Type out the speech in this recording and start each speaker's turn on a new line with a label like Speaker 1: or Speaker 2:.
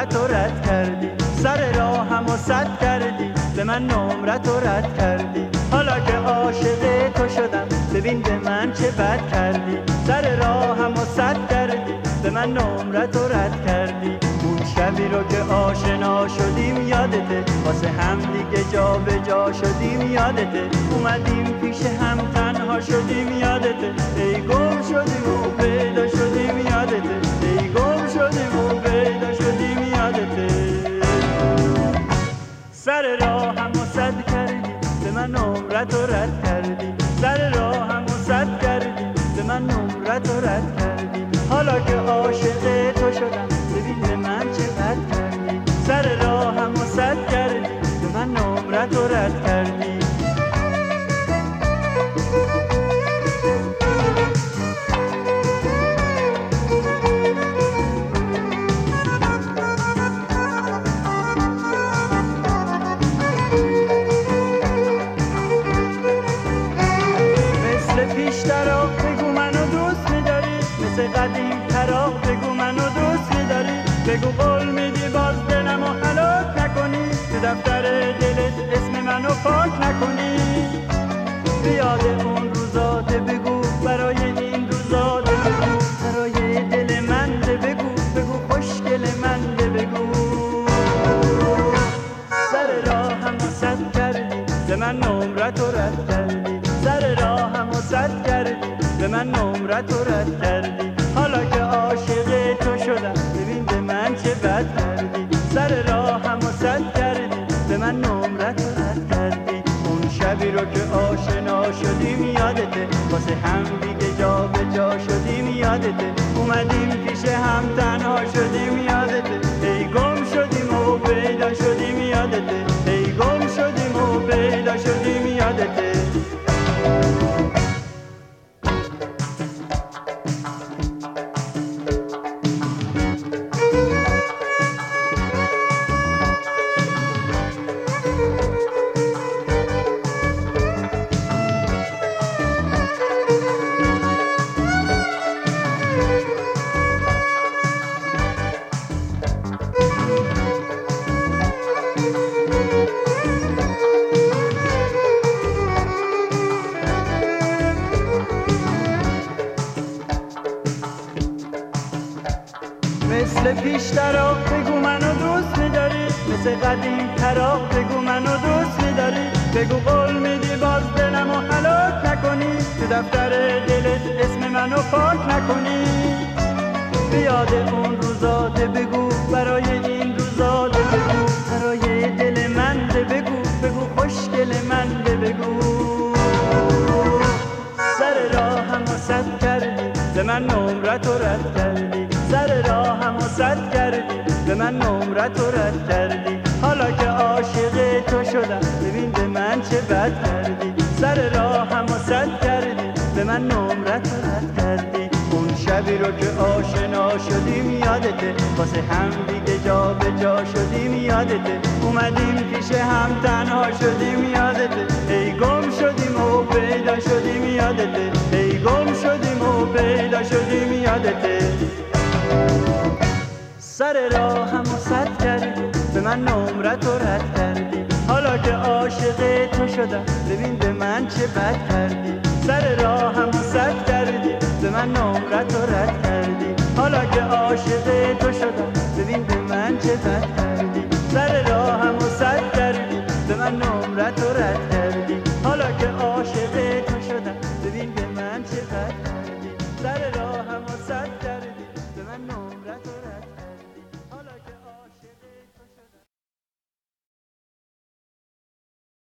Speaker 1: نمرت رو رد کردی، سر راهم و صد کردی، به من نمرت رو رد کردی. حالا که عاشق تو شدم ببین به من چه بد کردی، سر راهم و صد کردی، به من نمرت رو رد کردی. اون شبی رو که آشنا شدیم یادته، واسه هم دیگه جا به جا شدیم یادته، اومدیم پیش هم تنها شدیم یادته، ای گم شدیم و پیدا شدیم یادته، ای گم شدیم و پیدا شدیم یادته. سر راهم و صد کردی، به من نمرت رو رد کردی، سر راهم و صد کردی، به من نمرت رو رد کردی. حالا که عاشق تو شدم ببین به من چه بد کردی، سر راهم و صد کردی، به من نمرت رو رد کردی. پیشترا بگو منو دوست می‌داری، مثل قدیم ترا بگو منو دوست می‌داری، بگو قول میدی باز دلمو هلاک نکنی، تو دفتر دلت اسم منو پاک نکنی. بیاد اون روزاده بگو، برای این روزاده بگو، برای دل من بگو، بگو خوشگل من بگو. سر راهم و صد کردی، به من نمرت رو رد کردی، سر راهم و صد کردی، به من نمرت رو رد کردی. حالا که عاشق تو شدم ببین به من چه بد کردی، سر راهم و صد کردی، به من نمرت رو رد کردی. اون شبی رو که آشنا شدیم یادته، واسه هم دیگه جا به جا شدیم یادته، اومدیم پیش هم تنها شدیم یادته، ای گم شدیم و پیدا شدیم یادته، ای گم شدیم و پیدا شدیم یادته. مثل پیشترا بگو منو دوست می‌داری، مثل قدیم ترا بگو منو دوست می‌داری، بگو قول میدی باز دلمو هلاک نکنی، تو دفتر دلت اسم منو پاک نکنی. بیاد اون روزاده بگو، برای این روزاده بگو، برای دل من بگو، بگو خوشگل من بگو. سر راهم و صد کردی، به من نمرت رو رد کردی، سر راهم و صد کردی، به من نمرت رو رد کردی. حالا که عاشق تو شدم ببین به من چه بد کردی، سر راهم و صد کردی، به من نمرت رو رد کردی. اون شبی رو که آشنا شدیم یادته، واسه هم دیگه جا به جا شدیم یادته، اومدیم پیش هم تنها شدیم یادته، ای گم شدیم و پیدا شدیم یادته، ای گم شدیم و پیدا شدیم یادته. سر راهم و صد کردی، به من نمرت رو رد کردی، حالا که عاشق تو شدم ببین به من چه بد کردی، سر راهم و صد کردی، به من نمرت رو رد کردی. حالا که عاشق تو شدم ببین به من چه بد کردی، سر راهم و صد کردی، به من نمرت رو رد کردی.